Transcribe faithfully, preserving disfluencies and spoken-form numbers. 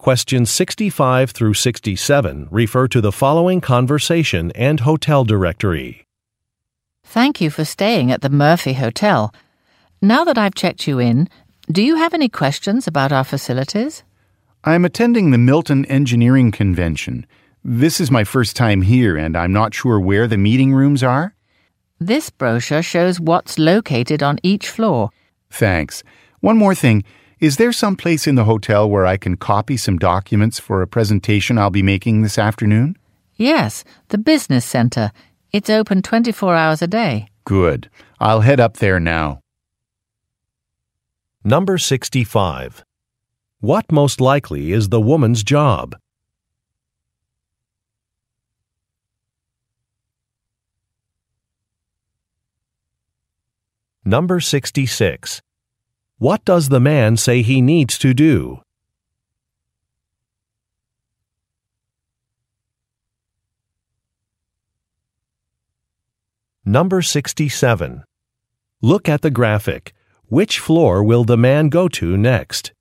Questions sixty-five through sixty-seven refer to the following conversation and hotel directory. Thank you for staying at the Murphy Hotel. Now that I've checked you in, do you have any questions about our facilities? I'm attending the Milton Engineering Convention. This is my first time here, and I'm not sure where the meeting rooms are. This brochure shows what's located on each floor. Thanks. One more thing. Is there some place in the hotel where I can copy some documents for a presentation I'll be making this afternoon? Yes, the Business Center. It's open twenty-four hours a day. Good. I'll head up there now. Number sixty-five. What most likely is the woman's job? Number sixty-six. What does the man say he needs to do? Number sixty-seven. Look at the graphic. Which floor will the man go to next?